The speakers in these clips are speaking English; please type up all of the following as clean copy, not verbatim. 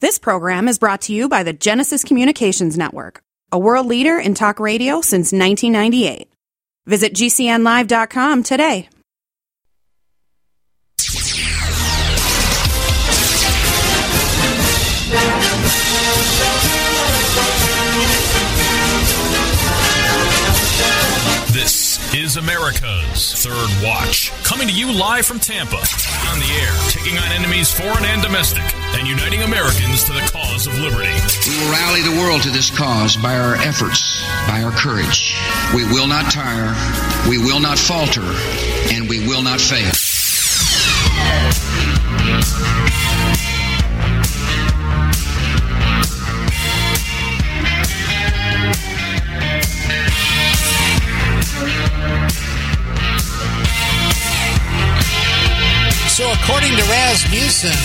This program is brought to you by the Genesis Communications Network, a world leader in talk radio since 1998. Visit GCNlive.com today. This is America's Third Watch, coming to you live from Tampa, on the air, taking on enemies foreign and domestic, and uniting Americans to the cause of liberty. We will rally the world to this cause by our efforts, by our courage. We will not tire, we will not falter, and we will not fail. So according to Rasmussen,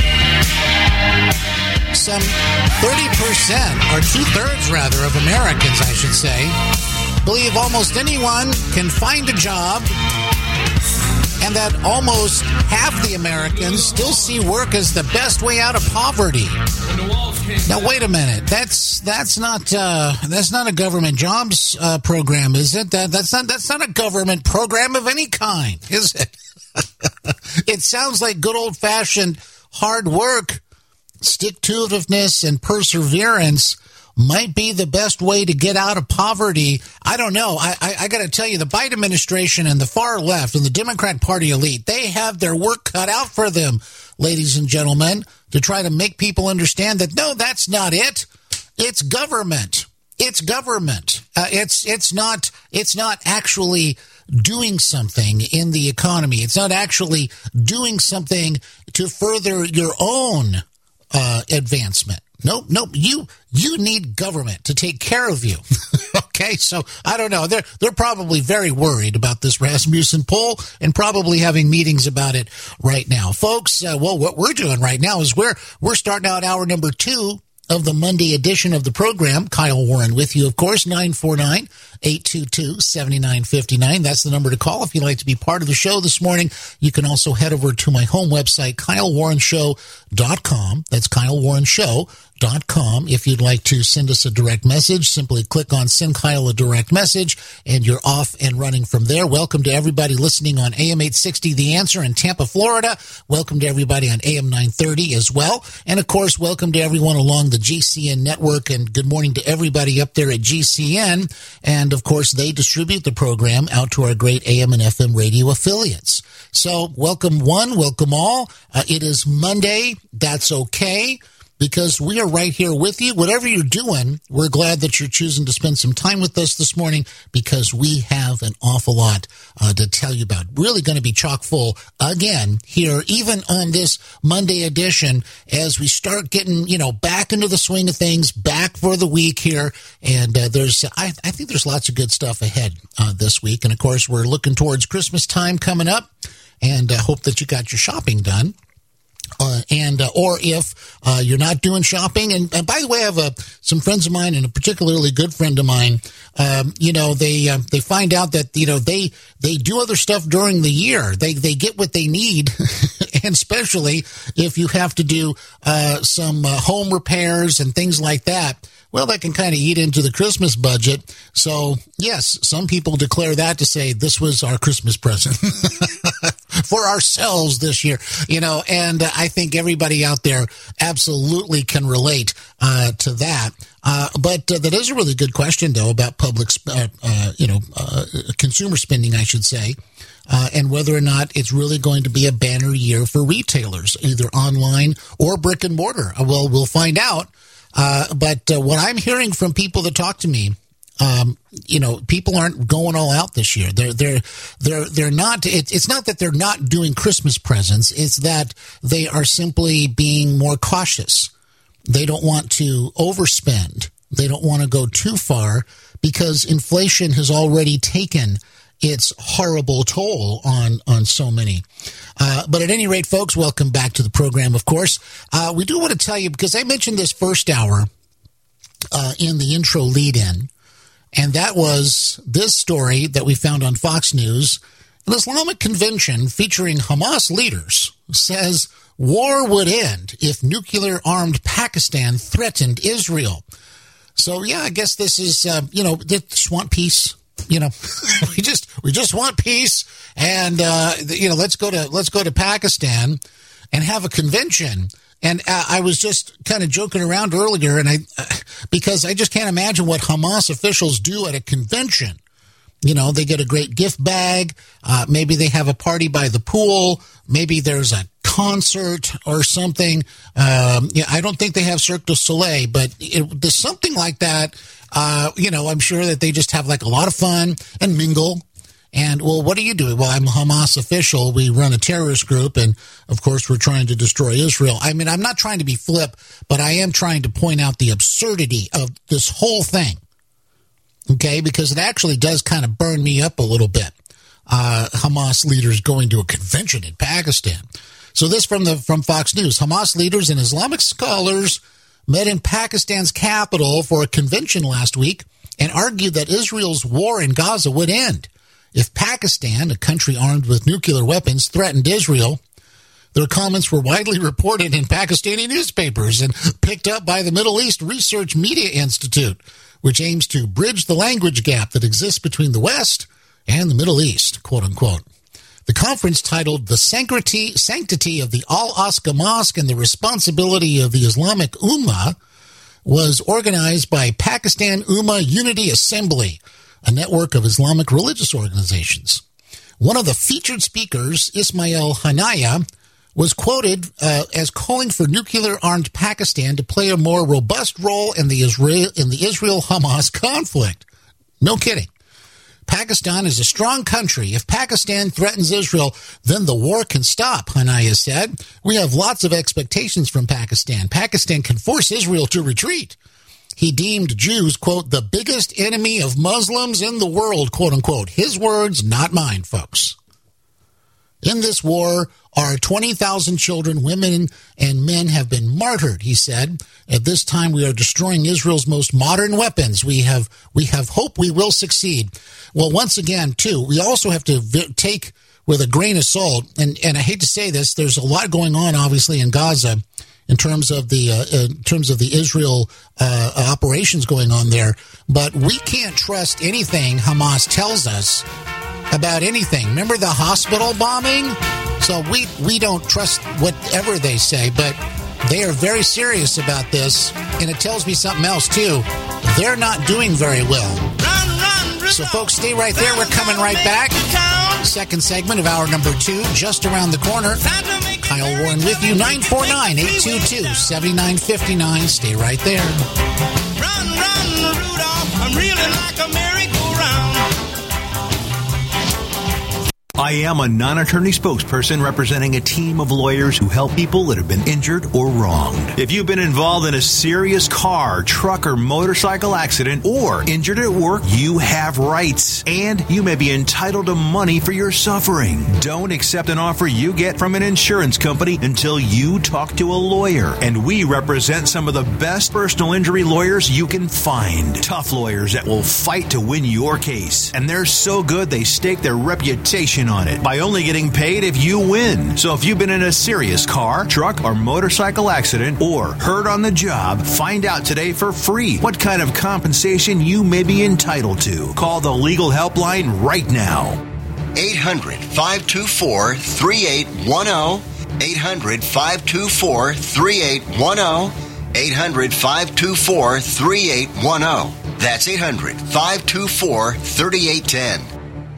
some 30%, or two-thirds rather, of Americans, I should say, believe almost anyone can find a job, and that almost half the Americans still see work as the best way out of poverty. Now, wait a minute. That's not a government jobs program, is it? That's not a government program of any kind, is it? It sounds like good old-fashioned hard work, stick-to-itiveness, and perseverance might be the best way to get out of poverty. I don't know. I got to tell you, the Biden administration and the far left and the Democrat Party elite, they have their work cut out for them, ladies and gentlemen, to try to make people understand that, no, that's not it. It's government. It's government. It's not actually doing something in the economy. It's not actually doing something to further your own advancement. Nope. You need government to take care of you. Okay, so I don't know. They're probably very worried about this Rasmussen poll and probably having meetings about it right now, folks. Well, what we're doing right now is we're starting out hour number 2 of the Monday edition of the program. Kyle Warren with you, of course, 949-822-7959. That's the number to call if you'd like to be part of the show this morning. You can also head over to my home website, KyleWarrenShow.com. That's KyleWarrenShow.com. If you'd like to send us a direct message, simply click on Send Kyle a Direct Message, and you're off and running from there. Welcome to everybody listening on AM 860 The Answer in Tampa, Florida. Welcome to everybody on AM 930 as well. And, of course, welcome to everyone along the GCN network, and good morning to everybody up there at GCN. And, of course, they distribute the program out to our great AM and FM radio affiliates. So welcome one, welcome all. It is Monday. That's okay, because we are right here with you. Whatever you're doing, we're glad that you're choosing to spend some time with us this morning, because we have an awful lot to tell you about. Really going to be chock full again here, even on this Monday edition, as we start getting, back into the swing of things, back for the week here. And I think there's lots of good stuff ahead this week. And, of course, we're looking towards Christmas time coming up, and I hope that you got your shopping done. Or if you're not doing shopping, and by the way, I have some friends of mine, and a particularly good friend of mine. They find out that they do other stuff during the year. They get what they need, and especially if you have to do some home repairs and things like that. Well, that can kind of eat into the Christmas budget. So, yes, some people declare that to say this was our Christmas present for ourselves this year, and I think everybody out there absolutely can relate to that. But that is a really good question, though, about public, consumer spending, I should say. And whether or not it's really going to be a banner year for retailers, either online or brick and mortar. Well, we'll find out. But what I'm hearing from people that talk to me, people aren't going all out this year. They're not. It's not that they're not doing Christmas presents. It's that they are simply being more cautious. They don't want to overspend. They don't want to go too far, because inflation has already taken its horrible toll on so many. But at any rate, folks, welcome back to the program, of course. We do want to tell you, because I mentioned this first hour in the intro lead-in, and that was this story that we found on Fox News An Islamic convention featuring Hamas leaders says war would end if nuclear-armed Pakistan threatened Israel. So, yeah, I guess this is, they just want peace. We just want peace. And, let's go to Pakistan and have a convention. And I was just kind of joking around earlier, and because I just can't imagine what Hamas officials do at a convention. They get a great gift bag. Maybe they have a party by the pool. Maybe there's a concert or something. I don't think they have Cirque du Soleil, but there's something like that. I'm sure that they just have like a lot of fun and mingle. And, well, what are you doing? Well, I'm a Hamas official. We run a terrorist group, and, of course, we're trying to destroy Israel. I mean, I'm not trying to be flip, but I am trying to point out the absurdity of this whole thing, okay, because it actually does kind of burn me up a little bit. Hamas leaders going to a convention in Pakistan. So this from Fox News. Hamas leaders and Islamic scholars met in Pakistan's capital for a convention last week and argued that Israel's war in Gaza would end if Pakistan, a country armed with nuclear weapons, threatened Israel. Their comments were widely reported in Pakistani newspapers and picked up by the Middle East Research Media Institute, which aims to bridge the language gap that exists between the West and the Middle East, quote unquote. The conference, titled The Sanctity of the Al-Aqsa Mosque and the Responsibility of the Islamic Ummah, was organized by Pakistan Ummah Unity Assembly, a network of Islamic religious organizations. One of the featured speakers, Ismail Hanaya, was quoted as calling for nuclear-armed Pakistan to play a more robust role in the Israel-Hamas conflict. No kidding. Pakistan is a strong country. If Pakistan threatens Israel, then the war can stop, Hanaya said. We have lots of expectations from Pakistan. Pakistan can force Israel to retreat. He deemed Jews, quote, the biggest enemy of Muslims in the world, quote unquote. His words, not mine, folks. In this war, our 20,000 children, women, and men have been martyred, he said. At this time, we are destroying Israel's most modern weapons. We have hope we will succeed. Well, once again, too, we also have to take with a grain of salt, and I hate to say this, there's a lot going on, obviously, in Gaza in terms of the Israel operations going on there, but we can't trust anything Hamas tells us about anything. Remember the hospital bombing? So we don't trust whatever they say, but they are very serious about this, and it tells me something else, too. They're not doing very well. So, folks, stay right there. We're coming right back. Second segment of hour number 2, just around the corner. Kyle Warren with you, 949-822-7959. Stay right there. Run, Rudolph, I'm reeling like a merry-go-round. I am a non-attorney spokesperson representing a team of lawyers who help people that have been injured or wronged. If you've been involved in a serious car, truck, or motorcycle accident or injured at work, you have rights, and you may be entitled to money for your suffering. Don't accept an offer you get from an insurance company until you talk to a lawyer, and we represent some of the best personal injury lawyers you can find. Tough lawyers that will fight to win your case, and they're so good they stake their reputation on it by only getting paid if you win. So if you've been in a serious car, truck, or motorcycle accident or hurt on the job, find out today for free what kind of compensation you may be entitled to. Call the legal helpline right now. 800-524-3810. 800-524-3810. 800-524-3810. That's 800-524-3810.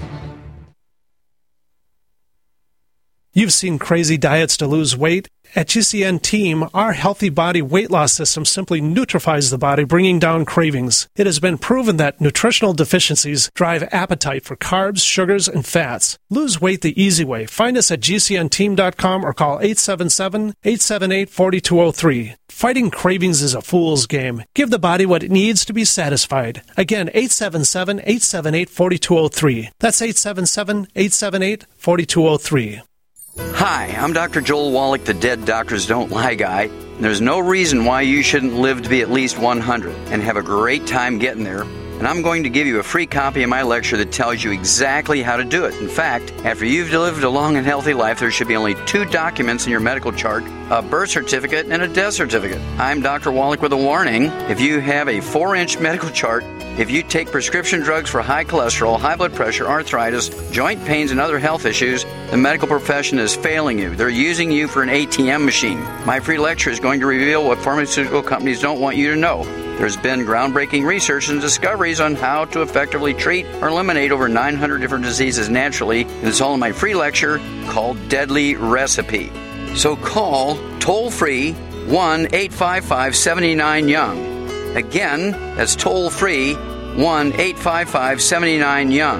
You've seen crazy diets to lose weight. At GCN Team, our healthy body weight loss system simply neutralizes the body, bringing down cravings. It has been proven that nutritional deficiencies drive appetite for carbs, sugars, and fats. Lose weight the easy way. Find us at GCNteam.com or call 877-878-4203. Fighting cravings is a fool's game. Give the body what it needs to be satisfied. Again, 877-878-4203. That's 877-878-4203. Hi, I'm Dr. Joel Wallach, the Dead Doctors Don't Lie guy. There's no reason why you shouldn't live to be at least 100 and have a great time getting there. and I'm going to give you a free copy of my lecture that tells you exactly how to do it. In fact, after you've lived a long and healthy life, there should be only 2 documents in your medical chart, a birth certificate and a death certificate. I'm Dr. Wallach with a warning. If you have a 4-inch medical chart, if you take prescription drugs for high cholesterol, high blood pressure, arthritis, joint pains, and other health issues, the medical profession is failing you. They're using you for an ATM machine. My free lecture is going to reveal what pharmaceutical companies don't want you to know. There's been groundbreaking research and discoveries on how to effectively treat or eliminate over 900 different diseases naturally, and it's all in my free lecture called Deadly Recipe. So call toll-free 1-855-79-YOUNG. Again, that's toll-free 1-855-79-YOUNG.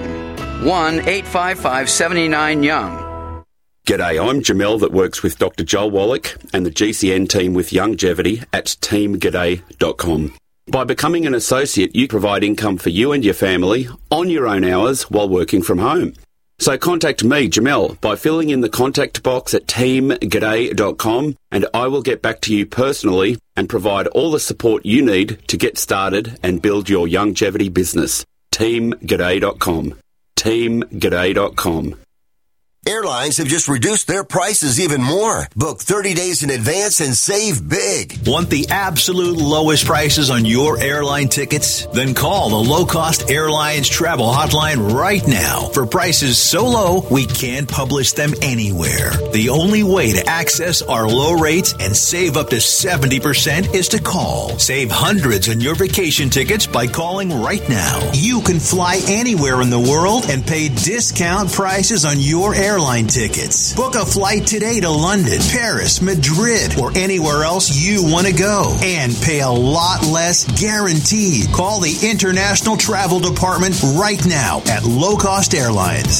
1-855-79-YOUNG. G'day, I'm Jamel that works with Dr. Joel Wallach and the GCN team with Longevity at teamg'day.com. By becoming an associate, you provide income for you and your family on your own hours while working from home. So contact me, Jamel, by filling in the contact box at teamg'day.com, and I will get back to you personally and provide all the support you need to get started and build your longevity business. teamg'day.com. teamg'day.com. Airlines have just reduced their prices even more. Book 30 days in advance and save big. Want the absolute lowest prices on your airline tickets? Then call the Low Cost Airlines Travel Hotline right now for prices so low we can't publish them anywhere. The only way to access our low rates and save up to 70% is to call. Save hundreds on your vacation tickets by calling right now. You can fly anywhere in the world and pay discount prices on your airline tickets. Book a flight today to London, Paris, Madrid, or anywhere else you want to go and pay a lot less guaranteed. Call the International Travel Department right now at Low Cost Airlines.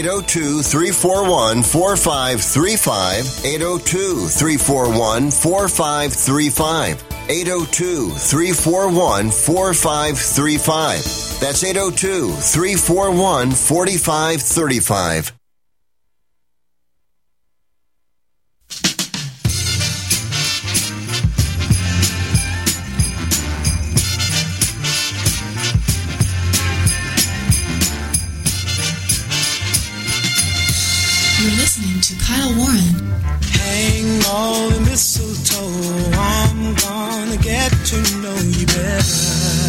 802-341-4535. 802-341-4535. 802-341-4535. That's 802-341-4535. You're listening to Kyle Warren. Hang all the mistletoe, I'm gonna get to know you better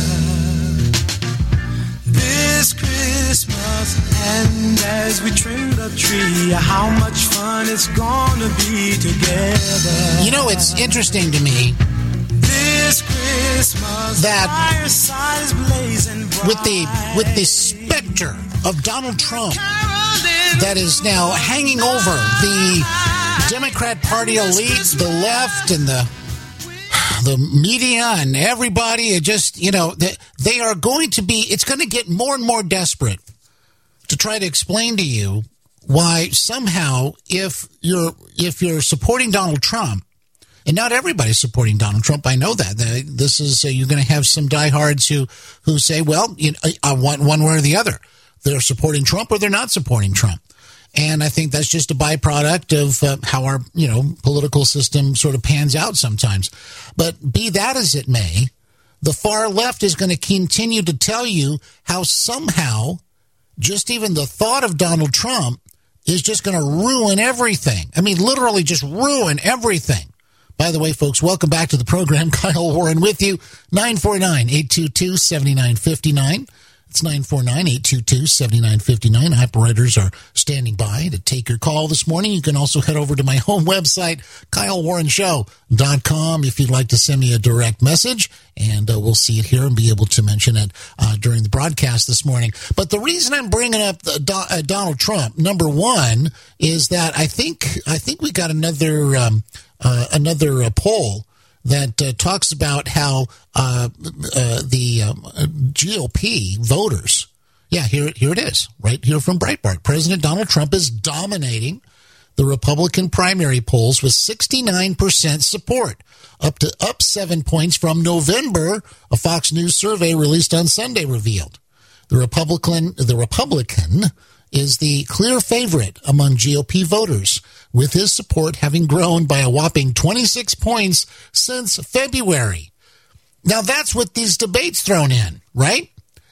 this Christmas. And as we trim the tree, how much fun it's gonna be together. You know, it's interesting to me this Christmas that fireside is blazing bright. with the specter of Donald Trump that is now hanging over the Democrat Party elite, the left, and the media and everybody. It just, you know, they are going to be, it's going to get more and more desperate to try to explain to you why somehow if you're supporting Donald Trump, and not everybody's supporting Donald Trump, I know that. This is, you're going to have some diehards who say, well, you know, I want one way or the other. They're supporting Trump or they're not supporting Trump. And I think that's just a byproduct of how our, you know, political system sort of pans out sometimes. But be that as it may, the far left is going to continue to tell you how somehow just even the thought of Donald Trump is just going to ruin everything. I mean, literally just ruin everything. By the way, folks, welcome back to the program. Kyle Warren with you, 949-822-7959. It's 949-822-7959. Operators are standing by to take your call this morning. You can also head over to my home website, KyleWarrenShow.com, if you'd like to send me a direct message, and we'll see it here and be able to mention it during the broadcast this morning. But the reason I'm bringing up Donald Trump, number one, is that I think we got another poll that talks about how the GOP voters, here it is, right here from Breitbart. President Donald Trump is dominating the Republican primary polls with 69% support, up 7 points from November. A Fox News survey released on Sunday revealed the Republican is the clear favorite among GOP voters, with his support having grown by a whopping 26 points since February. Now, that's with these debates thrown in, right?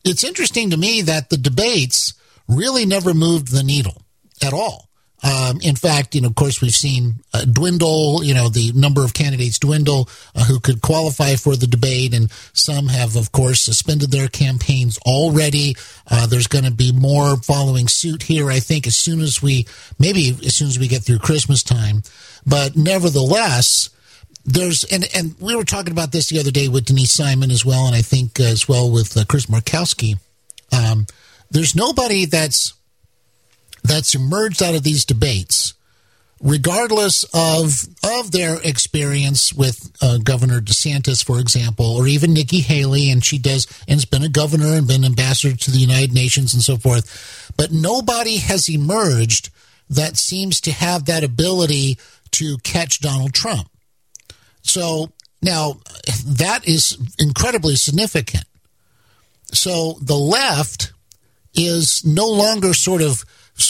it's interesting to me that the debates really never moved the needle at all. In fact, of course, we've seen dwindle, the number of candidates dwindle who could qualify for the debate, and some have, of course, suspended their campaigns already. There's going to be more following suit here, I think, as soon as we get through Christmas time. But nevertheless, and we were talking about this the other day with Denise Simon as well, and I think as well with Chris Markowski. There's nobody that's emerged out of these debates, regardless of their experience with Governor DeSantis, for example, or even Nikki Haley, and has been a governor and been ambassador to the United Nations and so forth. But nobody has emerged that seems to have that ability to catch Donald Trump. So now that is incredibly significant. So the left is no longer sort of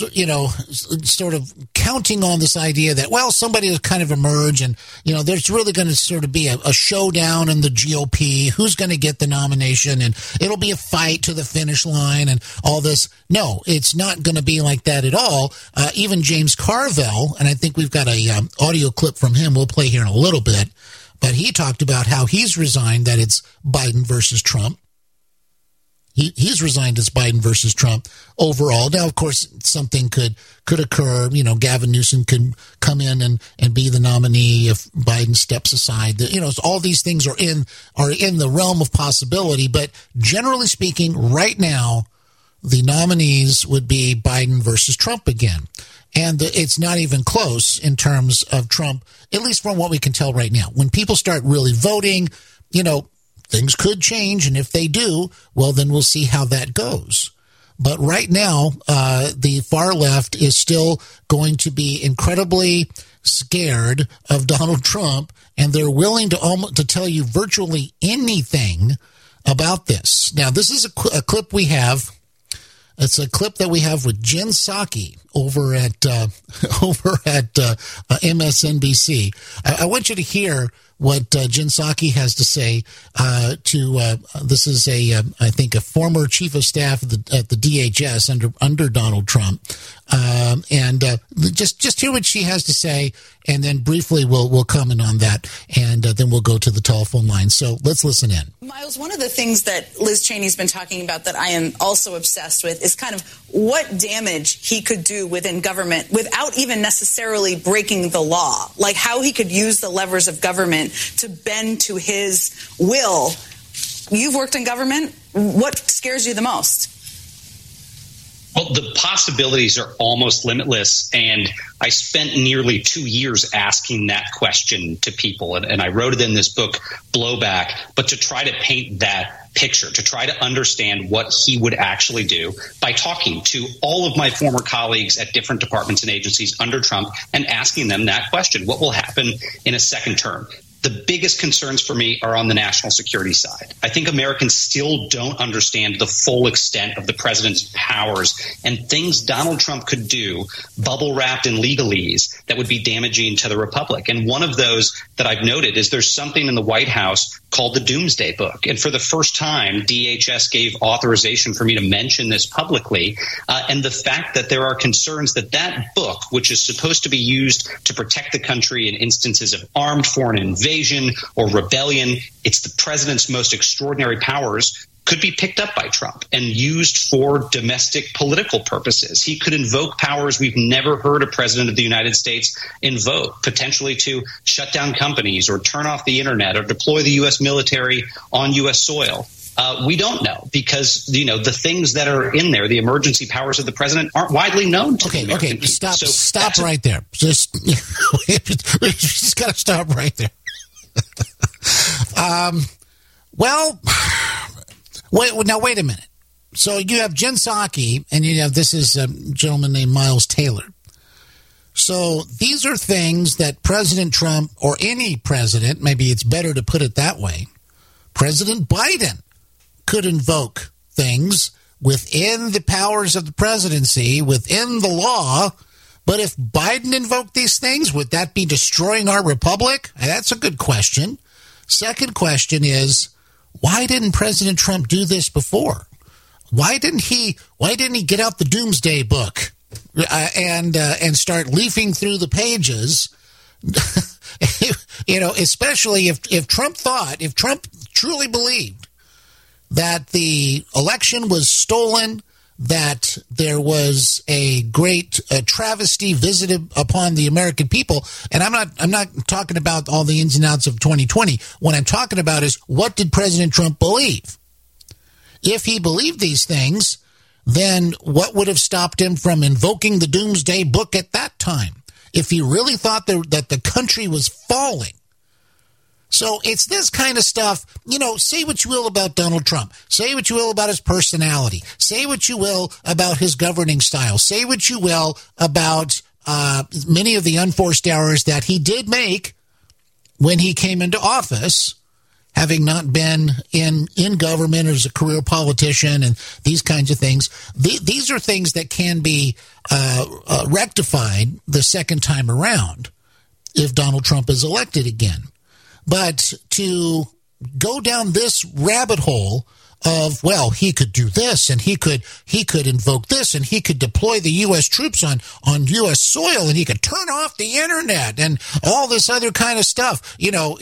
counting on this idea that, well, somebody has kind of emerged and, there's really going to sort of be a showdown in the GOP. Who's going to get the nomination? And it'll be a fight to the finish line and all this. No, it's not going to be like that at all. Even James Carville, and I think we've got a audio clip from him we'll play here in a little bit, but he talked about how he's resigned that it's Biden versus Trump. He's resigned as Biden versus Trump overall. Now, of course, something could occur. Gavin Newsom could come in and be the nominee if Biden steps aside. All these things are in the realm of possibility. But generally speaking, right now, the nominees would be Biden versus Trump again. And it's not even close in terms of Trump, at least from what we can tell right now. When people start really voting, things could change, and if they do, well, then we'll see how that goes. But right now, the far left is still going to be incredibly scared of Donald Trump, and they're willing to tell you virtually anything about this. Now, this is a clip we have. It's a clip that we have with Jen Psaki over at MSNBC. I want you to hear what Jen Psaki has to say this is I think a former chief of staff at the DHS under Donald Trump, and just hear what she has to say, and then briefly we'll comment on that, and then we'll go to the telephone line. So let's listen in. Miles, one of the things that Liz Cheney's been talking about that I am also obsessed with is kind of what damage he could do within government without even necessarily breaking the law, like how he could use the levers of government to bend to his will. You've worked in government. What scares you the most? Well, the possibilities are almost limitless, and I spent nearly 2 years asking that question to people, and I wrote it in this book, Blowback, but to try to paint that picture, to try to understand what he would actually do by talking to all of my former colleagues at different departments and agencies under Trump and asking them that question. What will happen in a second term? The biggest concerns for me are on the national security side. I think Americans still don't understand the full extent of the president's powers and things Donald Trump could do, bubble wrapped in legalese, that would be damaging to the republic. And one of those that I've noted is there's something in the White House called the Doomsday Book. And for the first time, DHS gave authorization for me to mention this publicly. And the fact that there are concerns that that book, which is supposed to be used to protect the country in instances of armed foreign invasion or rebellion, it's the president's most extraordinary powers, could be picked up by Trump and used for domestic political purposes. He could invoke powers we've never heard a president of the United States invoke, potentially to shut down companies or turn off the internet or deploy the U.S. military on U.S. soil. We don't know because, the things that are in there, the emergency powers of the president, aren't widely known to the American people. Stop right there. Just got to stop right there. Wait a minute. So you have Jen Psaki, and this is a gentleman named Miles Taylor. So these are things that President Trump, or any president, maybe it's better to put it that way, President Biden could invoke things within the powers of the presidency, within the law. But if Biden invoked these things, would that be destroying our republic? That's a good question. Second question is, why didn't President Trump do this before? why didn't he get out the Doomsday Book and start leafing through the pages? Especially if Trump truly believed that the election was stolen, that there was a great travesty visited upon the American people. And I'm not talking about all the ins and outs of 2020. What I'm talking about is, what did President Trump believe? If he believed these things, then what would have stopped him from invoking the Doomsday Book at that time? If he really thought that the country was falling. So it's this kind of stuff. Say what you will about Donald Trump. Say what you will about his personality. Say what you will about his governing style. Say what you will about many of the unforced errors that he did make when he came into office, having not been in government as a career politician and these kinds of things. These are things that can be rectified the second time around if Donald Trump is elected again. But to go down this rabbit hole of, well, he could do this and he could invoke this and he could deploy the U.S. troops on U.S. soil and he could turn off the internet and all this other kind of stuff.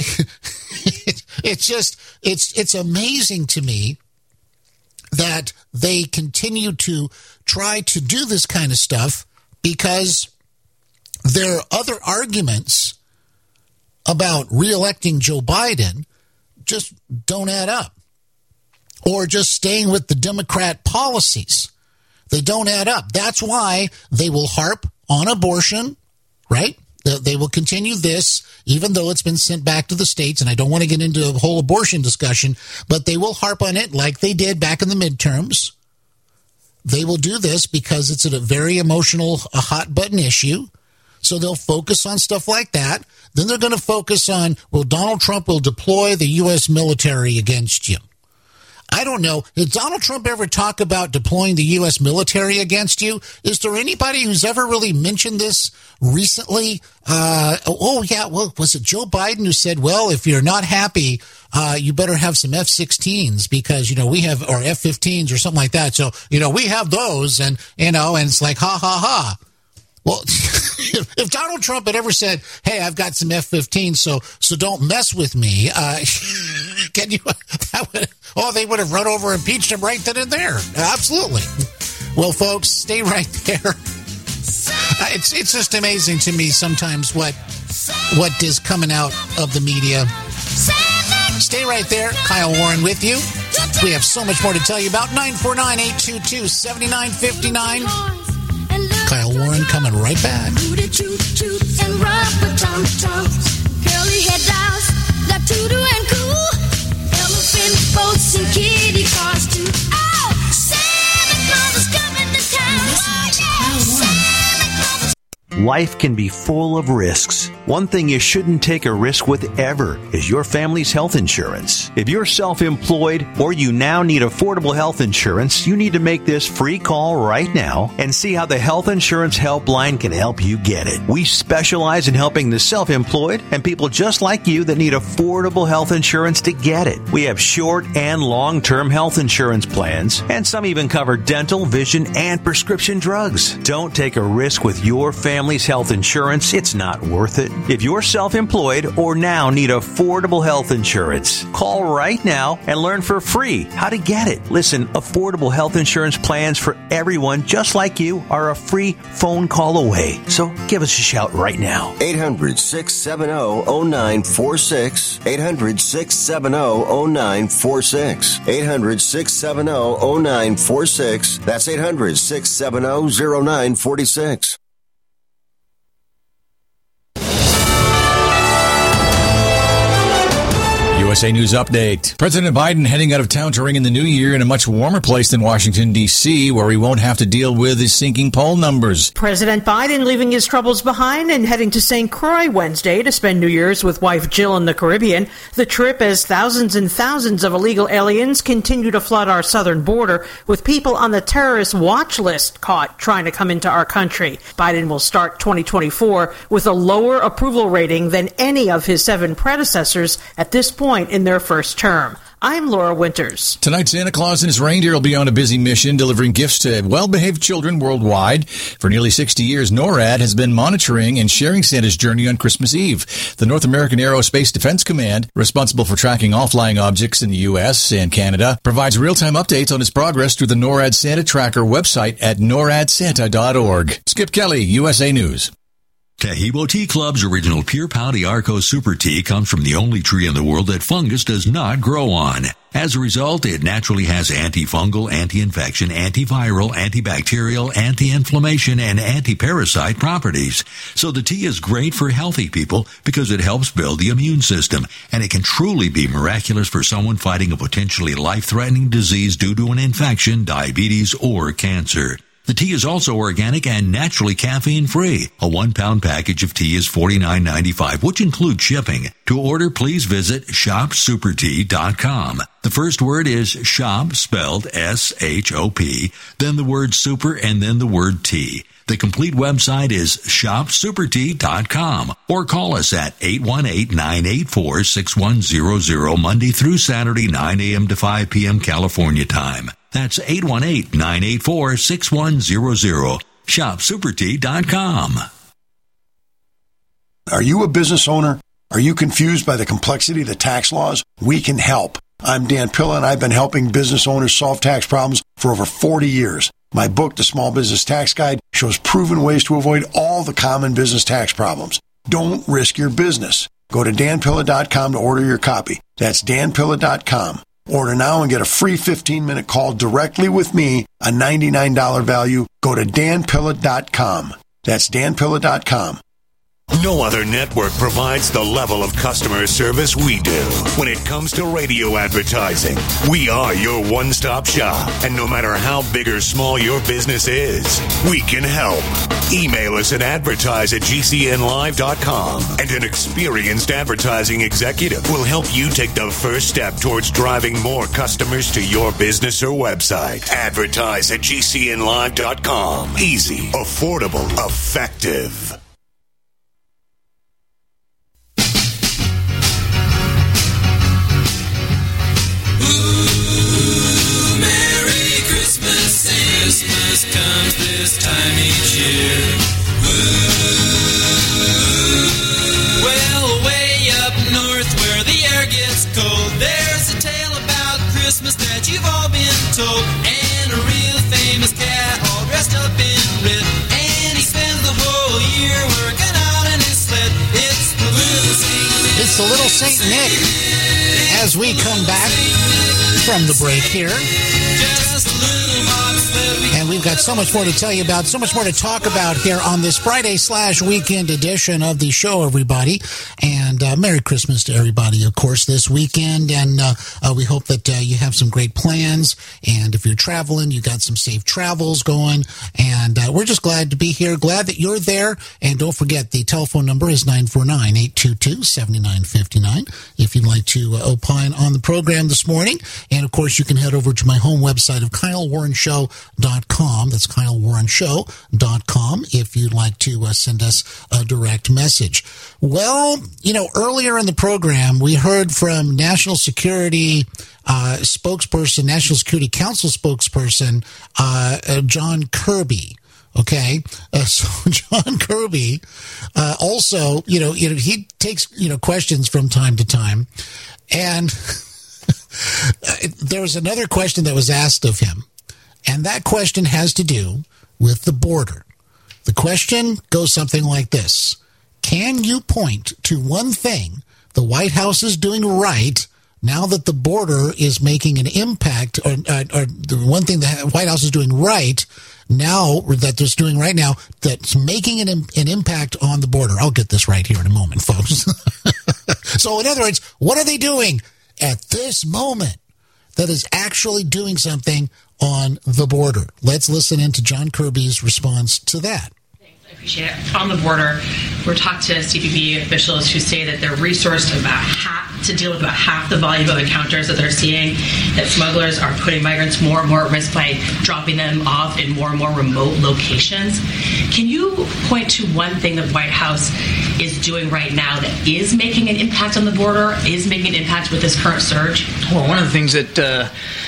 It's amazing to me that they continue to try to do this kind of stuff, because there are other arguments about reelecting Joe Biden just don't add up. Or just staying with the Democrat policies. They don't add up. That's why they will harp on abortion, right? They will continue this, even though it's been sent back to the states, and I don't want to get into a whole abortion discussion, but they will harp on it like they did back in the midterms. They will do this because it's a very emotional, a hot-button issue. So they'll focus on stuff like that. Then they're going to focus on, well, Donald Trump will deploy the U.S. military against you. I don't know. Did Donald Trump ever talk about deploying the U.S. military against you? Is there anybody who's ever really mentioned this recently? Was it Joe Biden who said, well, if you're not happy, you better have some F-16s because, we have, or F-15s or something like that. So, we have those and it's like, ha, ha, ha. Well, if Donald Trump had ever said, hey, I've got some F-15s, so don't mess with me, they would have run over and impeached him right then and there. Absolutely. Well, folks, stay right there. It's just amazing to me sometimes what is coming out of the media. Stay right there. Kyle Warren with you. We have so much more to tell you about. 949-822-7959. Kyle Warren coming right back. Curly head dolls, that tutu and cool. Elephant boats and kitty cars too. Oh, Santa Claus is coming to town. Life can be full of risks. One thing you shouldn't take a risk with ever is your family's health insurance. If you're self-employed or you now need affordable health insurance, you need to make this free call right now and see how the Health Insurance Helpline can help you get it. We specialize in helping the self-employed and people just like you that need affordable health insurance to get it. We have short and long-term health insurance plans, and some even cover dental, vision, and prescription drugs. Don't take a risk with your family's health insurance. It's not worth it. If you're self-employed or now need affordable health insurance, call right now and learn for free how to get it. Listen, affordable health insurance plans for everyone just like you are a free phone call away. So give us a shout right now. 800-670-0946. 800-670-0946. 800-670-0946. That's 800-670-0946. USA News Update. President Biden heading out of town to ring in the new year in a much warmer place than Washington, D.C., where he won't have to deal with his sinking poll numbers. President Biden leaving his troubles behind and heading to St. Croix Wednesday to spend New Year's with wife Jill in the Caribbean. The trip as thousands and thousands of illegal aliens continue to flood our southern border, with people on the terrorist watch list caught trying to come into our country. Biden will start 2024 with a lower approval rating than any of his 7 predecessors at this point in their first term. I'm Laura Winters. Tonight, Santa Claus and his reindeer will be on a busy mission delivering gifts to well-behaved children worldwide. For nearly 60 years, NORAD has been monitoring and sharing Santa's journey on Christmas Eve. The North American Aerospace Defense Command, responsible for tracking all flying objects in the U.S. and Canada, provides real-time updates on its progress through the NORAD Santa Tracker website at noradsanta.org. Skip Kelly, USA News. Tahibo Tea Club's original Pure Pau Arco Super Tea comes from the only tree in the world that fungus does not grow on. As a result, it naturally has antifungal, anti-infection, antiviral, antibacterial, anti-inflammation, and anti-parasite properties. So the tea is great for healthy people because it helps build the immune system, and it can truly be miraculous for someone fighting a potentially life-threatening disease due to an infection, diabetes, or cancer. The tea is also organic and naturally caffeine-free. A 1-pound package of tea is $49.95, which includes shipping. To order, please visit shopsupertea.com. The first word is shop, spelled S-H-O-P, then the word super, and then the word tea. The complete website is shopsupertea.com, or call us at 818-984-6100 Monday through Saturday, 9 a.m. to 5 p.m. California time. That's 818-984-6100. ShopSuperTea.com. Are you a business owner? Are you confused by the complexity of the tax laws? We can help. I'm Dan Pilla, and I've been helping business owners solve tax problems for over 40 years. My book, The Small Business Tax Guide, shows proven ways to avoid all the common business tax problems. Don't risk your business. Go to danpilla.com to order your copy. That's danpilla.com. Order now and get a free 15-minute call directly with me, a $99 value. Go to danpilla.com. That's danpilla.com. No other network provides the level of customer service we do. When it comes to radio advertising, we are your one-stop shop. And no matter how big or small your business is, we can help. Email us at advertise@gcnlive.com, and an experienced advertising executive will help you take the first step towards driving more customers to your business or website. Advertise@gcnlive.com. Easy, affordable, effective. Christmas comes this time each year. Well, way up north where the air gets cold, there's a tale about Christmas that you've all been told. And a real famous cat all dressed up in red, and he spends the whole year working out in his sled. It's the little Saint Nick. It's the little Saint Nick. As we come back from the break here. Just a little bobsled. And we've got so much more to tell you about, so much more to talk about here on this Friday/weekend edition of the show, everybody. And Merry Christmas to everybody, of course, this weekend. And we hope that you have some great plans. And if you're traveling, you got some safe travels going. And we're just glad to be here, glad that you're there. And don't forget, the telephone number is 949-822-7959 if you'd like to opine on the program this morning. And, of course, you can head over to my home website of KyleWarrenShow.com. That's KyleWarrenShow.com if you'd like to send us a direct message. Well, you know, earlier in the program, we heard from National Security spokesperson, National Security Council spokesperson, John Kirby. Okay, so John Kirby also, he takes, questions from time to time. And there was another question that was asked of him. And that question has to do with the border. The question goes something like this. Can you point to one thing the White House is doing right now that the border is making an impact, or the one thing the White House is doing right now, that it's doing right now, that's making an impact on the border? I'll get this right here in a moment, folks. So in other words, what are they doing at this moment that is actually doing something on the border? Let's listen into John Kirby's response to that. Appreciate it. On the border, we're talking to CBP officials who say that they're resourced to deal with about half the volume of encounters that they're seeing, that smugglers are putting migrants more and more at risk by dropping them off in more and more remote locations. Can you point to one thing the White House is doing right now that is making an impact on the border, is making an impact with this current surge? Well, one of the things that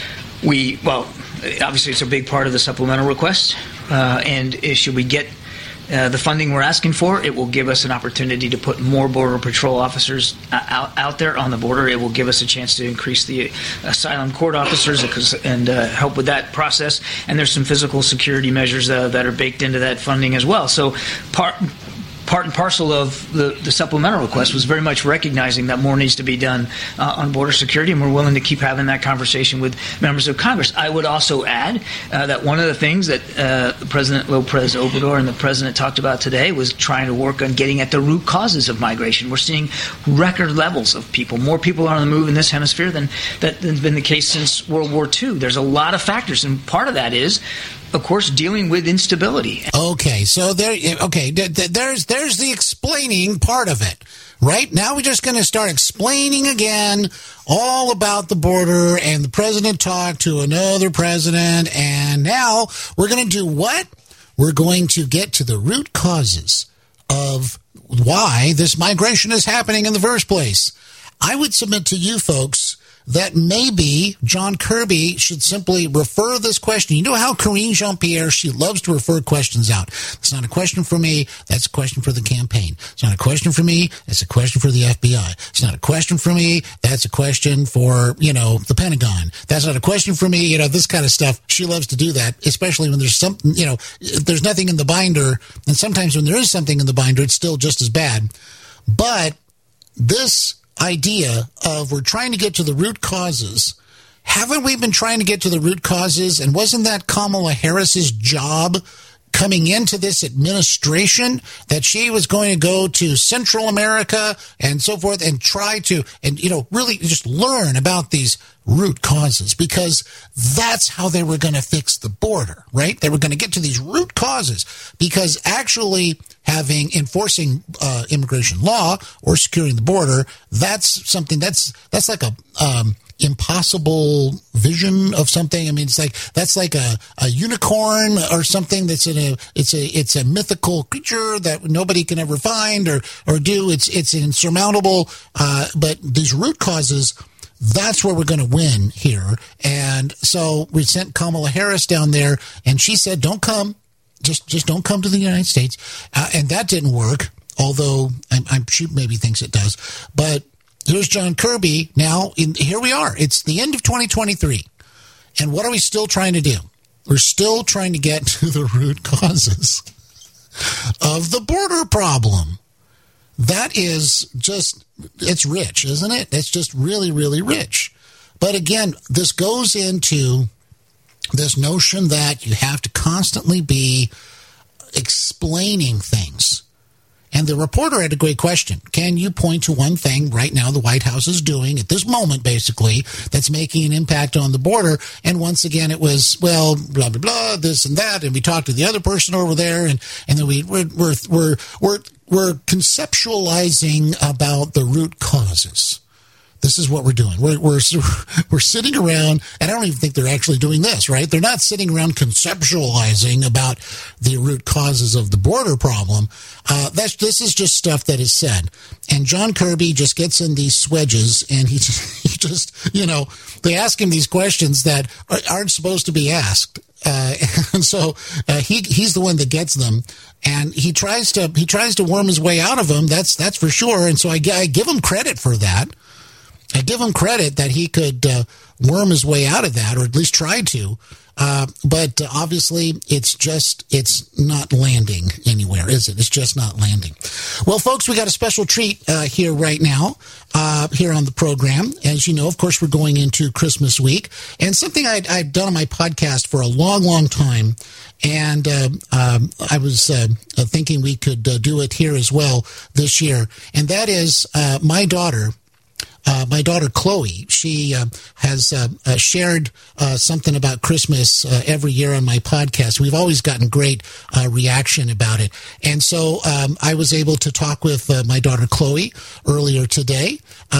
obviously it's a big part of the supplemental request, and should we get the funding we're asking for, it will give us an opportunity to put more Border Patrol officers out there on the border. It will give us a chance to increase the asylum court officers and help with that process. And there's some physical security measures that are baked into that funding as well. So part and parcel of the supplemental request was very much recognizing that more needs to be done on border security, and we're willing to keep having that conversation with members of Congress. I would also add that one of the things that President Lopez Obrador and the President talked about today was trying to work on getting at the root causes of migration. We're seeing record levels of people. More people are on the move in this hemisphere than has been the case since World War II. There's a lot of factors, and part of that is, of course, dealing with instability. Okay, so there's the explaining part of it. Right now, we're just going to start explaining again all about the border, and the president talked to another president, and now we're going to do what? We're going to get to the root causes of why this migration is happening in the first place. I would submit to you folks that maybe John Kirby should simply refer this question. You know how Karine Jean-Pierre, she loves to refer questions out. It's not a question for me. That's a question for the campaign. It's not a question for me. That's a question for the FBI. It's not a question for me. That's a question for, the Pentagon. That's not a question for me. This kind of stuff. She loves to do that, especially when there's something, there's nothing in the binder. And sometimes when there is something in the binder, it's still just as bad. But this idea of we're trying to get to the root causes. Haven't we been trying to get to the root causes? And wasn't that Kamala Harris's job coming into this administration, that she was going to go to Central America and so forth and try to, really just learn about these root causes, because that's how they were going to fix the border, right? They were going to get to these root causes, because actually enforcing immigration law or securing the border, that's something that's like a impossible vision of something. I mean, that's like a unicorn or something that's it's a mythical creature that nobody can ever find or do. It's insurmountable. But these root causes, that's where we're going to win here. And so we sent Kamala Harris down there, and she said, don't come. Just don't come to the United States. And that didn't work, although she maybe thinks it does. But here's John Kirby now. Here we are. It's the end of 2023. And what are we still trying to do? We're still trying to get to the root causes of the border problem. That is just, it's rich, isn't it? It's just really, really rich. But again, this goes into this notion that you have to constantly be explaining things. And the reporter had a great question. Can you point to one thing right now the White House is doing at this moment, basically, that's making an impact on the border? And once again, it was, well, blah, blah, blah, this and that. And we talked to the other person over there. And then we're conceptualizing about the root causes. This is what we're doing. We're sitting around, and I don't even think they're actually doing this, right? They're not sitting around conceptualizing about the root causes of the border problem. This is just stuff that is said. And John Kirby just gets in these swedges, and he just they ask him these questions that aren't supposed to be asked. And so he's the one that gets them, and he tries to worm his way out of them. That's for sure. And so I give him credit for that. I give him credit that he could worm his way out of that, or at least try to. But obviously, it's not landing anywhere, is it? It's just not landing. Well, folks, we got a special treat here right now, here on the program. As you know, of course, we're going into Christmas week. And something I've done on my podcast for a long, long time, and I was thinking we could do it here as well this year. And that is my daughter my daughter Chloe, she has shared something about Christmas every year on my podcast. We've always gotten great reaction about it. And so I was able to talk with my daughter Chloe earlier today,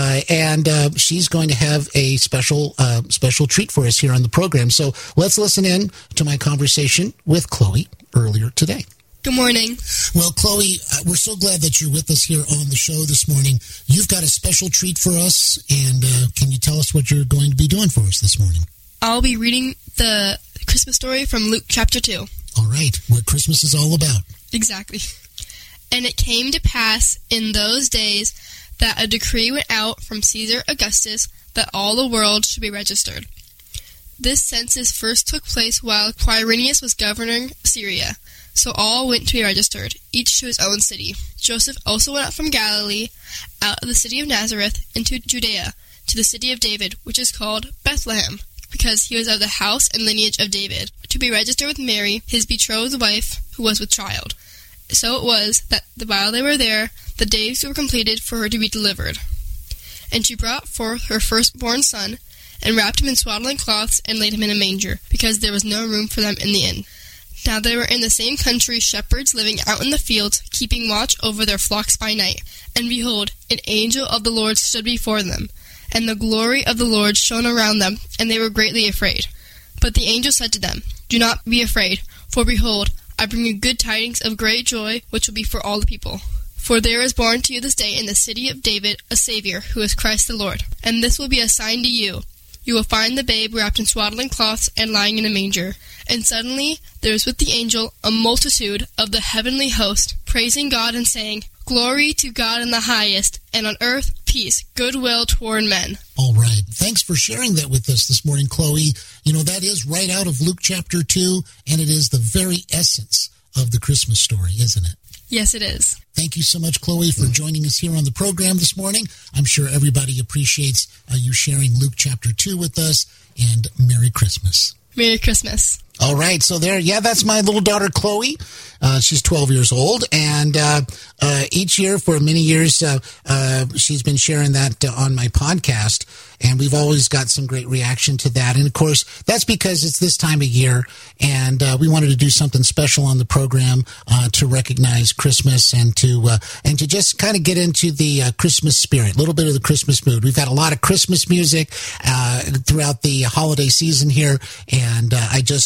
and she's going to have a special treat for us here on the program. So let's listen in to my conversation with Chloe earlier today. Good morning. Well, Chloe, we're so glad that you're with us here on the show this morning. You've got a special treat for us, and can you tell us what you're going to be doing for us this morning? I'll be reading the Christmas story from Luke chapter 2. All right, what Christmas is all about. Exactly. And it came to pass in those days that a decree went out from Caesar Augustus that all the world should be registered. This census first took place while Quirinius was governing Syria. So all went to be registered, each to his own city. Joseph also went out from Galilee, out of the city of Nazareth, into Judea, to the city of David, which is called Bethlehem, because he was of the house and lineage of David, to be registered with Mary, his betrothed wife, who was with child. So it was that while they were there, the days were completed for her to be delivered. And she brought forth her firstborn son, and wrapped him in swaddling cloths, and laid him in a manger, because there was no room for them in the inn. Now there were in the same country shepherds living out in the fields, keeping watch over their flocks by night. And behold, an angel of the Lord stood before them, and the glory of the Lord shone around them, and they were greatly afraid. But the angel said to them, Do not be afraid, for behold, I bring you good tidings of great joy, which will be for all the people. For there is born to you this day in the city of David a Savior, who is Christ the Lord. And this will be a sign to you. You will find the babe wrapped in swaddling cloths and lying in a manger. And suddenly there was with the angel a multitude of the heavenly host, praising God and saying, Glory to God in the highest, and on earth peace, goodwill toward men. All right. Thanks for sharing that with us this morning, Chloe. You know, that is right out of Luke chapter 2, and it is the very essence of the Christmas story, isn't it? Yes, it is. Thank you so much, Chloe, for joining us here on the program this morning. I'm sure everybody appreciates you sharing Luke chapter 2 with us, and Merry Christmas. Merry Christmas. All right, so that's my little daughter, Chloe. She's 12 years old, and each year for many years, she's been sharing that on my podcast, and we've always got some great reaction to that. And, of course, that's because it's this time of year, and we wanted to do something special on the program to recognize Christmas and to just kind of get into the Christmas spirit, a little bit of the Christmas mood. We've got a lot of Christmas music throughout the holiday season here, and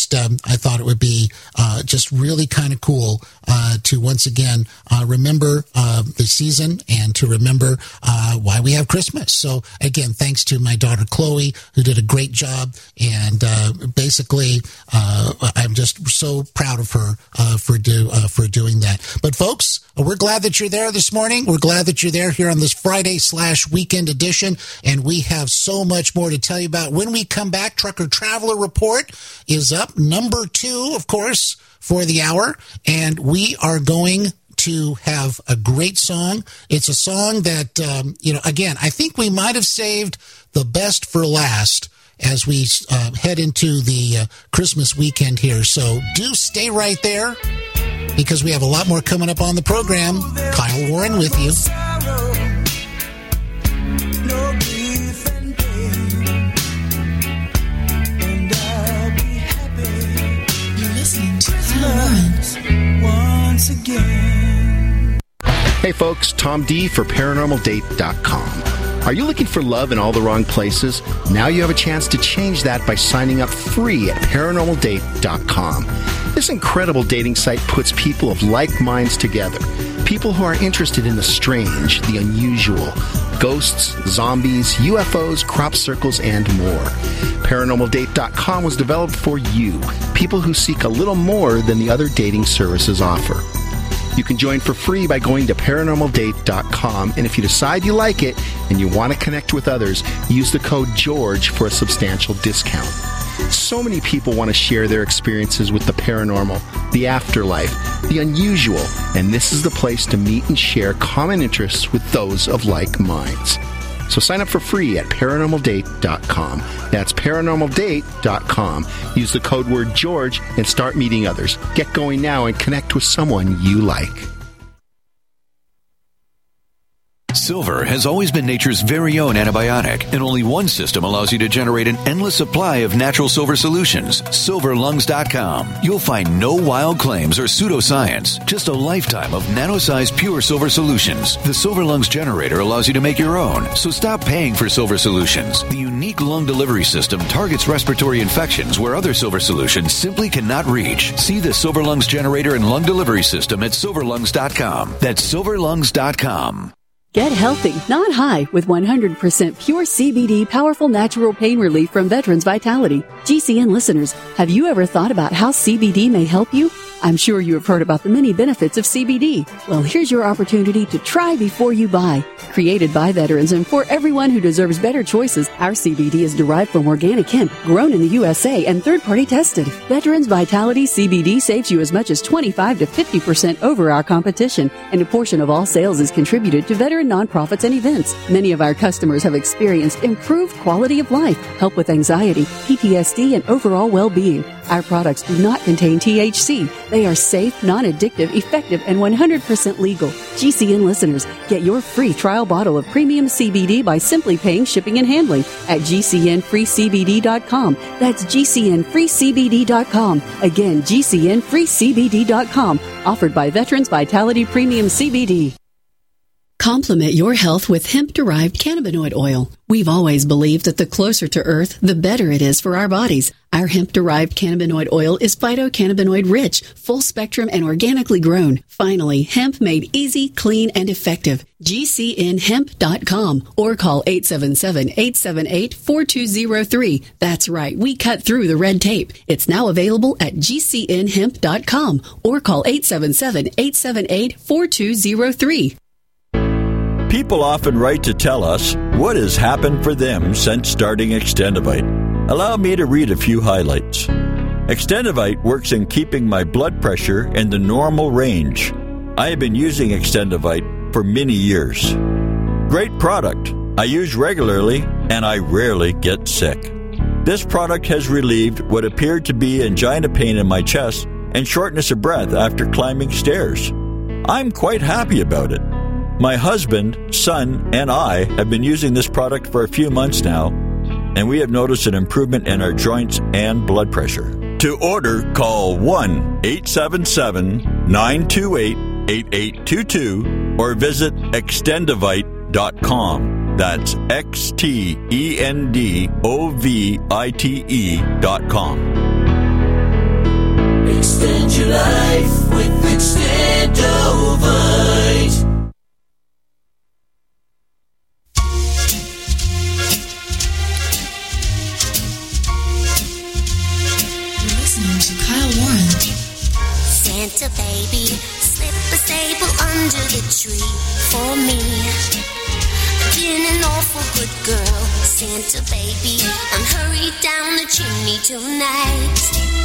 I thought it would be just really kind of cool to once again remember the season and to remember why we have Christmas. So again, thanks to my daughter Chloe, who did a great job, and basically I'm just so proud of her for doing that. But folks, we're glad that you're there this morning. We're glad that you're there here on this Friday/weekend edition, and we have so much more to tell you about. When we come back, Trucker Traveler Report is up, number 2, of course, for the hour, and we are going to have a great song. It's a song that, again, I think we might have saved the best for last as we head into the Christmas weekend here. So do stay right there, because we have a lot more coming up on the program. Kyle Warren with you. Once again. Hey folks, Tom D for ParanormalDate.com. Are you looking for love in all the wrong places? Now you have a chance to change that by signing up free at ParanormalDate.com. This incredible dating site puts people of like minds together. People who are interested in the strange, the unusual, ghosts, zombies, UFOs, crop circles, and more. ParanormalDate.com was developed for you, people who seek a little more than the other dating services offer. You can join for free by going to ParanormalDate.com, and if you decide you like it and you want to connect with others, use the code GEORGE for a substantial discount. So many people want to share their experiences with the paranormal, the afterlife, the unusual, and this is the place to meet and share common interests with those of like minds. So sign up for free at ParanormalDate.com. That's ParanormalDate.com. Use the code word George and start meeting others. Get going now and connect with someone you like. Silver has always been nature's very own antibiotic, and only one system allows you to generate an endless supply of natural silver solutions. SilverLungs.com. You'll find no wild claims or pseudoscience, just a lifetime of nano-sized pure silver solutions. The Silver Lungs generator allows you to make your own, so stop paying for silver solutions. The unique lung delivery system targets respiratory infections where other silver solutions simply cannot reach. See the Silver Lungs generator and lung delivery system at SilverLungs.com. That's SilverLungs.com. Get healthy, not high, with 100% pure CBD powerful natural pain relief from Veterans Vitality. GCN listeners, have you ever thought about how CBD may help you? I'm sure you have heard about the many benefits of CBD. Well, here's your opportunity to try before you buy. Created by veterans and for everyone who deserves better choices, our CBD is derived from organic hemp, grown in the USA and third-party tested. Veterans Vitality CBD saves you as much as 25 to 50% over our competition, and a portion of all sales is contributed to veteran nonprofits and events. Many of our customers have experienced improved quality of life, help with anxiety, PTSD, and overall well-being. Our products do not contain THC. They are safe, non-addictive, effective, and 100% legal. GCN listeners, get your free trial bottle of premium CBD by simply paying shipping and handling at GCNFreeCBD.com. That's GCNFreeCBD.com. Again, GCNFreeCBD.com. Offered by Veterans Vitality Premium CBD. Complement your health with hemp-derived cannabinoid oil. We've always believed that the closer to Earth, the better it is for our bodies. Our hemp-derived cannabinoid oil is phytocannabinoid-rich, full-spectrum, and organically grown. Finally, hemp made easy, clean, and effective. GCNHemp.com or call 877-878-4203. That's right, we cut through the red tape. It's now available at GCNHemp.com or call 877-878-4203. People often write to tell us what has happened for them since starting Extendivite. Allow me to read a few highlights. Extendivite works in keeping my blood pressure in the normal range. I have been using Extendivite for many years. Great product. I use regularly and I rarely get sick. This product has relieved what appeared to be angina pain in my chest and shortness of breath after climbing stairs. I'm quite happy about it. My husband, son, and I have been using this product for a few months now, and we have noticed an improvement in our joints and blood pressure. To order, call 1-877-928-8822 or visit Extendivite.com. That's XTENDOVITE.com. Extend your life with Extendovite. To Kyle Warren. Santa baby, slip a staple under the tree for me. I've been an awful good girl, Santa baby. I'm hurried down the chimney tonight.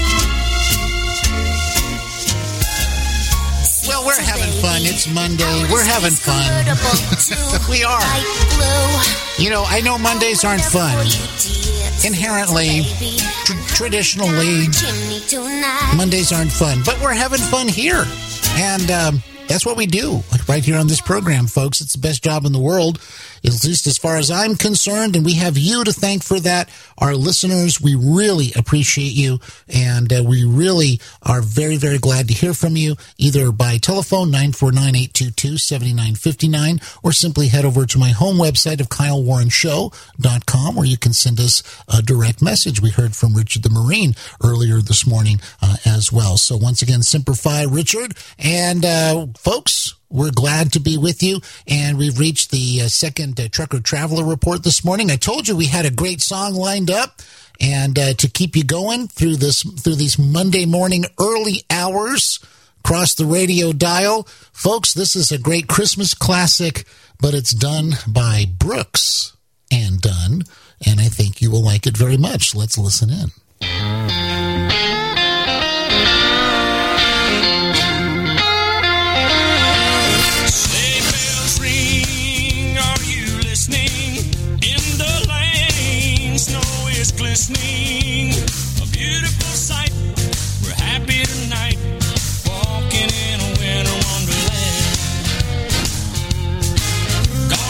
Well, we're having fun. It's Monday. We're having fun. We are. You know, I know Mondays aren't fun. Inherently, traditionally, Mondays aren't fun. But we're having fun here. And that's what we do right here on this program, folks. It's the best job in the world, at least as far as I'm concerned. And we have you to thank for that. Our listeners, we really appreciate you. And we really are very, very glad to hear from you, either by telephone, 949-822-7959, or simply head over to my home website of KyleWarrenShow.com, where you can send us a direct message. We heard from Richard the Marine earlier this morning as well. So once again, Semper Fi, Richard. And folks, we're glad to be with you, and we've reached the second Trucker Traveler Report this morning. I told you we had a great song lined up, and to keep you going through these Monday morning early hours across the radio dial. Folks, this is a great Christmas classic, but it's done by Brooks and Dunn, and I think you will like it very much. Let's listen in. Glistening, a beautiful sight. We're happy tonight, walking in a winter wonderland.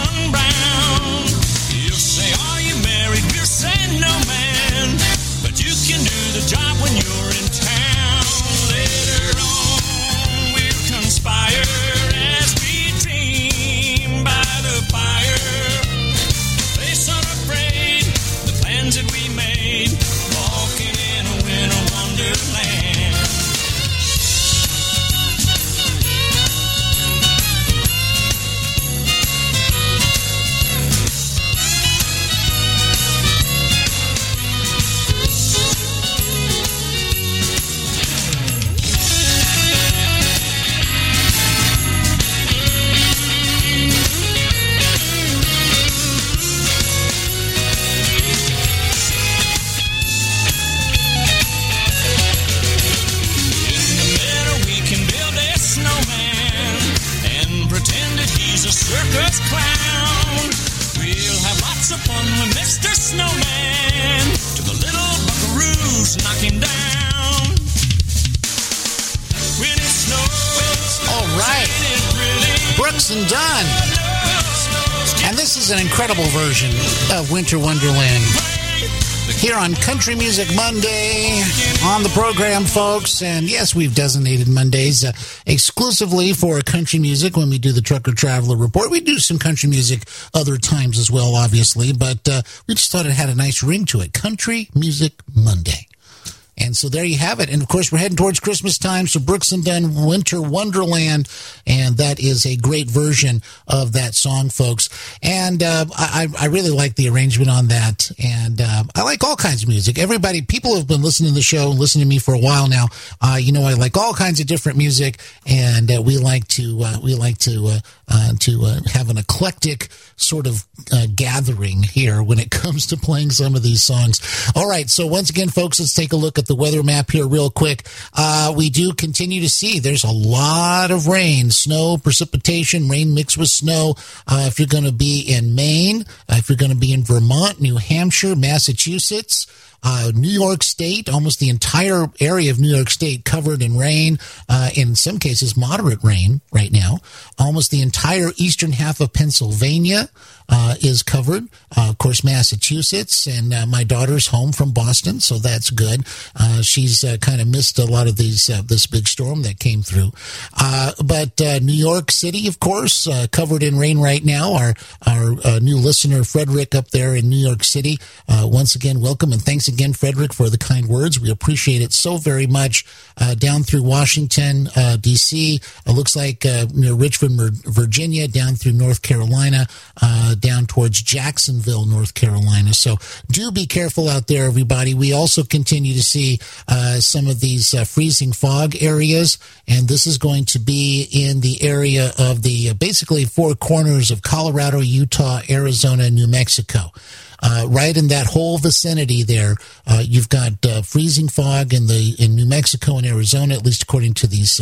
John Brown. You'll say, are you married? We'll say, no, man. But you can do the job when you're in town. Later on, we'll conspire as we dream by the fire. Face unafraid, the plans that we made, walking in a winter wonderland. Circus clown. We'll have lots of fun with Mr. Snowman. To the little buckaroos, knock him down. When it snows. All right. Brooks and Dunn. And this is an incredible version of Winter Wonderland here on Country Music Monday on the program, folks. And yes, we've designated Mondays exclusively for country music when we do the Trucker Traveler Report. We do some country music other times as well, obviously, but we just thought it had a nice ring to it. Country Music Monday. And so there you have it. And, of course, we're heading towards Christmas time, so Brooks and Dunn, Winter Wonderland, and that is a great version of that song, folks. And I really like the arrangement on that, and I like all kinds of music. People have been listening to the show and listening to me for a while now. I like all kinds of different music, and we like to have an eclectic sort of gathering here when it comes to playing some of these songs. All right, so once again, folks, let's take a look at the weather map here real quick. We do continue to see there's a lot of rain, snow, precipitation, rain mixed with snow. If you're going to be in Maine, if you're going to be in Vermont, New Hampshire, Massachusetts, New York State, almost the entire area of New York State covered in rain, in some cases moderate rain right now. Almost the entire eastern half of Pennsylvania is covered. Of course, Massachusetts, and my daughter's home from Boston, so that's good. She's kind of missed a lot of this big storm that came through. But New York City, of course, covered in rain right now. Our new listener, Frederick, up there in New York City, once again, welcome, and thanks again, Frederick, for the kind words. We appreciate it so very much. Down through Washington, D.C., it looks like near Richmond, Virginia, down through North Carolina, down towards Jacksonville, North Carolina. So do be careful out there, everybody. We also continue to see some of these freezing fog areas, and this is going to be in the area of the basically four corners of Colorado, Utah, Arizona, and New Mexico. Right in that whole vicinity there, you've got freezing fog in New Mexico and Arizona, at least according to these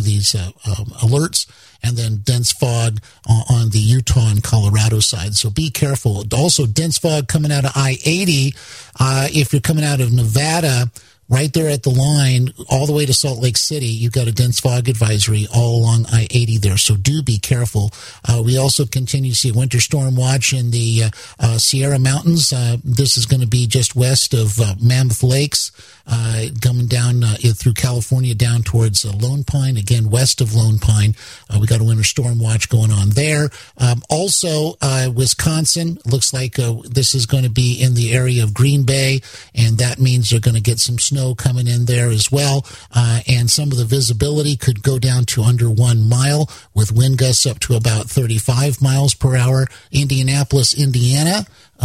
alerts, and then dense fog on the Utah and Colorado side. So be careful. Also, dense fog coming out of I-80. If you're coming out of Nevada, right there at the line, all the way to Salt Lake City, you've got a dense fog advisory all along I-80 there, so do be careful. We also continue to see a winter storm watch in the Sierra Mountains. This is going to be just west of Mammoth Lakes, coming down through California down towards Lone Pine, again west of Lone Pine. We got a winter storm watch going on there. Also, Wisconsin, looks like this is going to be in the area of Green Bay, and that means you're going to get some snow coming in there as well, and some of the visibility could go down to under 1 mile with wind gusts up to about 35 miles per hour. Indianapolis, Indiana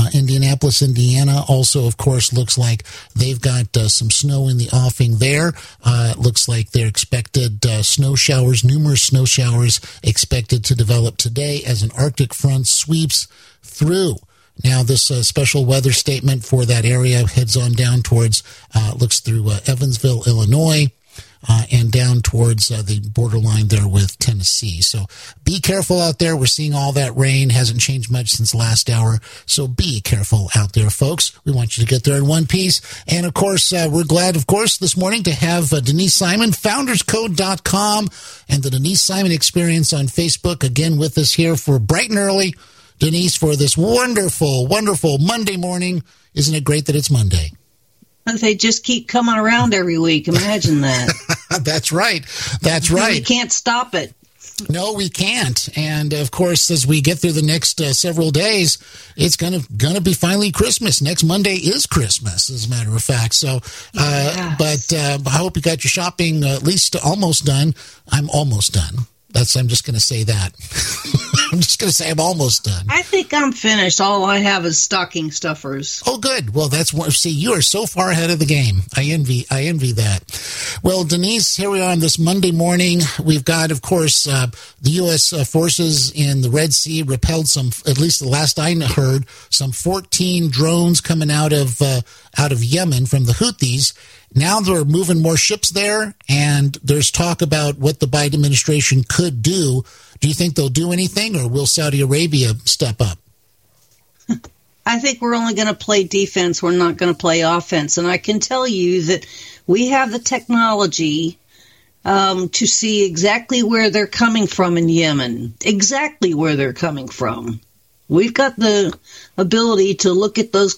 also, of course, looks like they've got some snow in the offing there. It looks like they're expected snow showers, numerous snow showers expected to develop today as an Arctic front sweeps through. Now, this special weather statement for that area heads on down towards, looks through Evansville, Illinois, and down towards the borderline there with Tennessee. So be careful out there. We're seeing all that rain. Hasn't changed much since last hour. So be careful out there, folks. We want you to get there in one piece. And, of course, we're glad, of course, this morning to have Denise Simon, founderscode.com, and the Denise Simon Experience on Facebook, again with us here for bright and early Denise, for this wonderful, wonderful Monday morning. Isn't it great that it's Monday? They just keep coming around every week. Imagine that. That's right. That's right. We can't stop it. No, we can't. And of course, as we get through the next several days, it's gonna be finally Christmas. Next Monday is Christmas, as a matter of fact. So, yes. But I hope you got your shopping at least almost done. I'm almost done. I'm just going to say that. I'm just going to say I'm almost done. I think I'm finished. All I have is stocking stuffers. Oh, good. Well, that's one. See, you are so far ahead of the game. I envy that. Well, Denise, here we are on this Monday morning. We've got, of course, the U.S. forces in the Red Sea repelled some, at least the last I heard, some 14 drones coming out of Yemen from the Houthis. Now they're moving more ships there, and there's talk about what the Biden administration could do. Do you think they'll do anything, or will Saudi Arabia step up? I think we're only going to play defense. We're not going to play offense. And I can tell you that we have the technology to see exactly where they're coming from in Yemen, exactly where they're coming from. We've got the ability to look at those,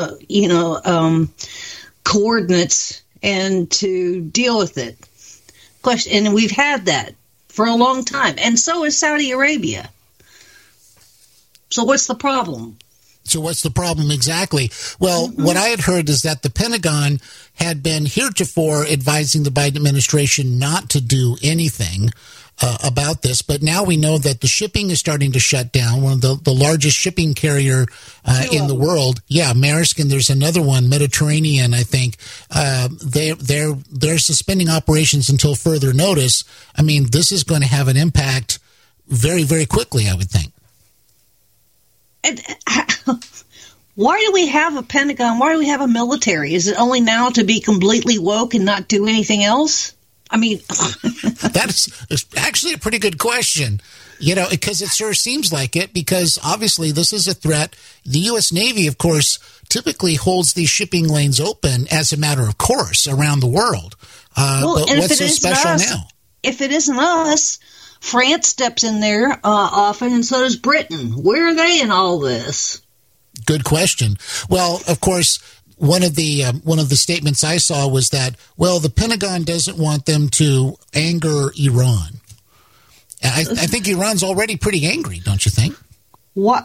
coordinates and to deal with it. And we've had that for a long time. And so is Saudi Arabia. So what's the problem? Exactly. Well, what I had heard is that the Pentagon had been heretofore advising the Biden administration not to do anything about this, but now we know that the shipping is starting to shut down. One of the largest shipping carrier in the world, Maersk, and there's another one, Mediterranean, I think. They're suspending operations until further notice. I mean, this is going to have an impact very, very quickly, I would think. And why do we have a Pentagon? Why do we have a military? Is it only now to be completely woke and not do anything else? I mean, that's actually a pretty good question, because it sure seems like it, because obviously this is a threat. The U.S. Navy, of course, typically holds these shipping lanes open as a matter of course around the world. But what's so special now? If it isn't us, France steps in there often, and so does Britain. Where are they in all this? Good question. Well, of course, one of the statements I saw was that, well, the Pentagon doesn't want them to anger Iran. I think Iran's already pretty angry, don't you think? Why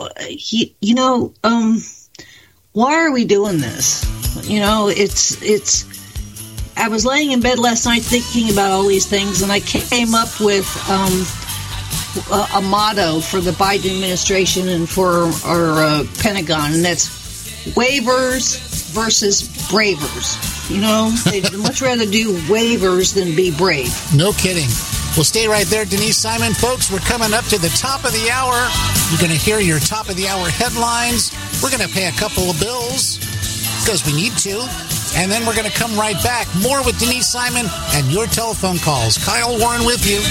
are we doing this? It's. I was laying in bed last night thinking about all these things, and I came up with a motto for the Biden administration and for our Pentagon, and that's waivers versus bravers. They'd much rather do waivers than be brave. No kidding. Well, stay right there, Denise Simon. Folks, we're coming up to the top of the hour. You're going to hear your top of the hour headlines. We're going to pay a couple of bills because we need to. And then we're going to come right back. More with Denise Simon and your telephone calls. Kyle Warren with you.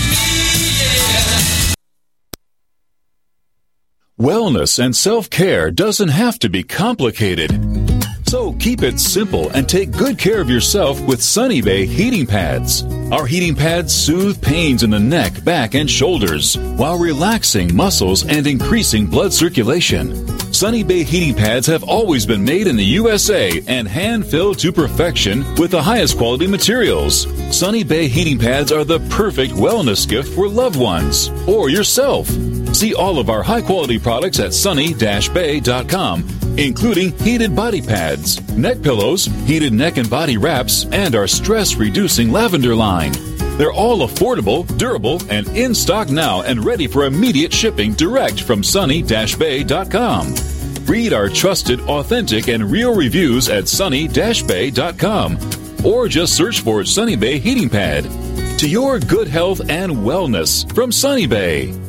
Wellness and self-care doesn't have to be complicated. So keep it simple and take good care of yourself with Sunny Bay heating pads. Our heating pads soothe pains in the neck, back, and shoulders while relaxing muscles and increasing blood circulation. Sunny Bay heating pads have always been made in the USA and hand-filled to perfection with the highest quality materials. Sunny Bay heating pads are the perfect wellness gift for loved ones or yourself. See all of our high-quality products at sunny-bay.com, including heated body pads, neck pillows, heated neck and body wraps, and our stress-reducing lavender line. They're all affordable, durable, and in stock now and ready for immediate shipping direct from sunny-bay.com. Read our trusted, authentic, and real reviews at sunny-bay.com or just search for Sunny Bay Heating Pad. To your good health and wellness from Sunny Bay.